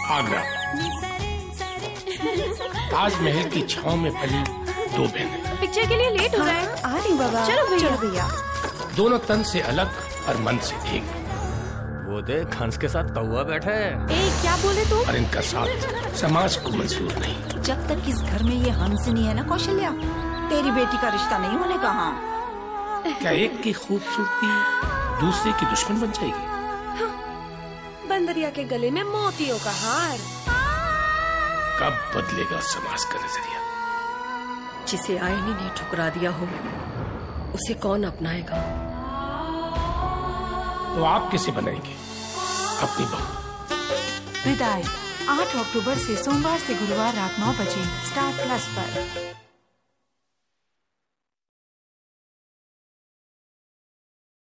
आगरा। ताजमहल की छांव में पली दो बहनें। पिक्चर के लिए लेट हो रहा है। आ रही बाबा। चलो भैया। दोनों तन से अलग और मन से एक। वो देख हंस के साथ कौवा बैठा है। क्या बोले तुम? और इनका साथ समाज को मंजूर नहीं। जब तक इस घर में ये हंस नहीं है ना कौशल्या, तेरी बेटी का रिश्ता नहीं होने का। क्या एक की खूबसूरती दूसरे की दुश्मन बन जाएगी? बंदरिया के गले में मोतियों का हार। कब बदलेगा समाज का नजरिया? जिसे आईने ने ठुकरा दिया हो उसे कौन अपनाएगा? तो आप किसे बनाएंगे अपनी बहू? विदाई 8 अक्टूबर से सोमवार से गुरुवार रात 9 बजे स्टार प्लस पर।